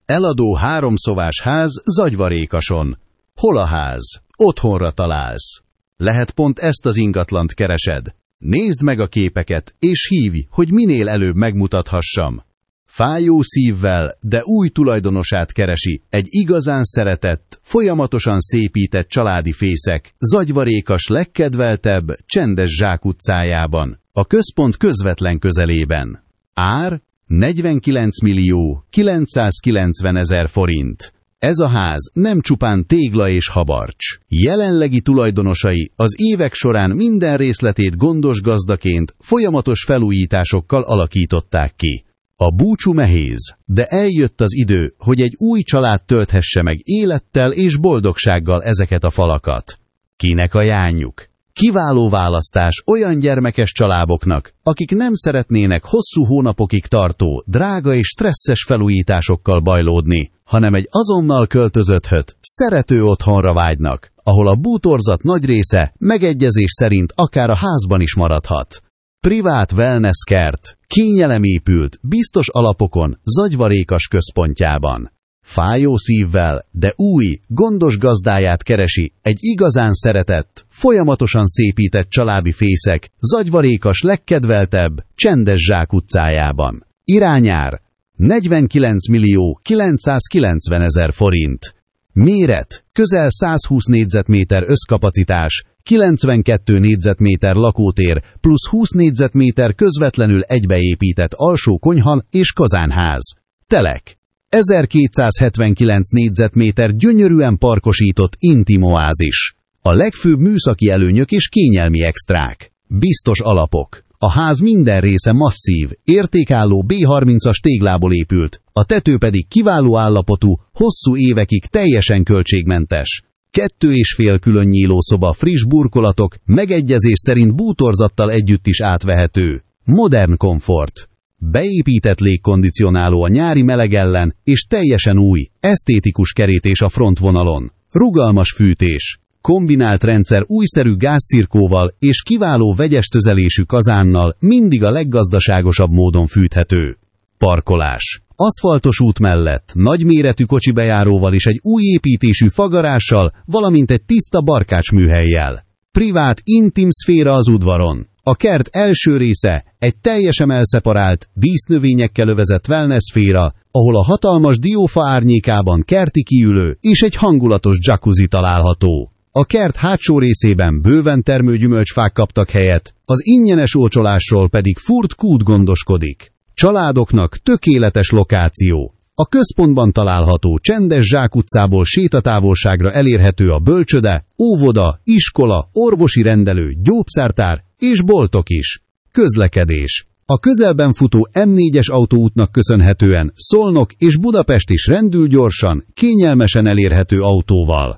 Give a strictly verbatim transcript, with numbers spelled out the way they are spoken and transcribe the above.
Eladó háromszobás ház Zagyvarékason. Hol a ház? Otthonra találsz. Lehet pont ezt az ingatlant keresed. Nézd meg a képeket, és hívj, hogy minél előbb megmutathassam. Fájó szívvel, de új tulajdonosát keresi egy igazán szeretett, folyamatosan szépített családi fészek Zagyvarékas legkedveltebb, csendes zsákutcájában, a központ közvetlen közelében. Ár negyvenkilenc millió kilencszázkilencvenezer forint. Ez a ház nem csupán tégla és habarcs. Jelenlegi tulajdonosai az évek során minden részletét gondos gazdaként, folyamatos felújításokkal alakították ki. A búcsú nehéz, de eljött az idő, hogy egy új család tölthesse meg élettel és boldogsággal ezeket a falakat. Kinek ajánljuk? Kiváló választás olyan gyermekes családoknak, akik nem szeretnének hosszú hónapokig tartó, drága és stresszes felújításokkal bajlódni, hanem egy azonnal költözöthöt, szerető otthonra vágynak, ahol a bútorzat nagy része megegyezés szerint akár a házban is maradhat. Privát wellness kert, kényelem épült, biztos alapokon, Zagyvarékas központjában. Fájó szívvel, de új, gondos gazdáját keresi egy igazán szeretett, folyamatosan szépített családi fészek Zagyvarékas legkedveltebb, csendes zsákutcájában. Irányár negyvenkilenc millió kilencszázkilencvenezer forint. Méret közel százhúsz négyzetméter összkapacitás, kilencvenkettő négyzetméter lakótér plusz húsz négyzetméter közvetlenül egybeépített alsó konyha és kazánház. Telek ezerkétszázhetvenkilenc négyzetméter gyönyörűen parkosított intim oázis. A legfőbb műszaki előnyök és kényelmi extrák. Biztos alapok. A ház minden része masszív, értékálló bé harmincas téglából épült, a tető pedig kiváló állapotú, hosszú évekig teljesen költségmentes. Kettő és fél külön nyílószoba, friss burkolatok, megegyezés szerint bútorzattal együtt is átvehető. Modern komfort. Beépített légkondicionáló a nyári meleg ellen, és teljesen új, esztétikus kerítés a frontvonalon. Rugalmas fűtés. Kombinált rendszer újszerű gázcirkóval és kiváló vegyes tüzelésű kazánnal mindig a leggazdaságosabb módon fűthető. Parkolás. Aszfaltos út mellett, nagyméretű kocsibejáróval és egy új építésű fagarással, valamint egy tiszta barkácsműhellyel. Privát, intim szféra az udvaron. A kert első része egy teljesen elszeparált, dísznövényekkel övezett wellness szféra, ahol a hatalmas diófa árnyékában kerti kiülő és egy hangulatos jacuzzi található. A kert hátsó részében bőven termő gyümölcsfák kaptak helyet, az ingyenes ócsolásról pedig Furt Kút gondoskodik. Családoknak tökéletes lokáció. A központban található csendes zsákutcából sétatávolságra elérhető a bölcsöde, óvoda, iskola, orvosi rendelő, gyógyszertár és boltok is. Közlekedés. A közelben futó em négyes autóútnak köszönhetően Szolnok és Budapest is rendül gyorsan, kényelmesen elérhető autóval.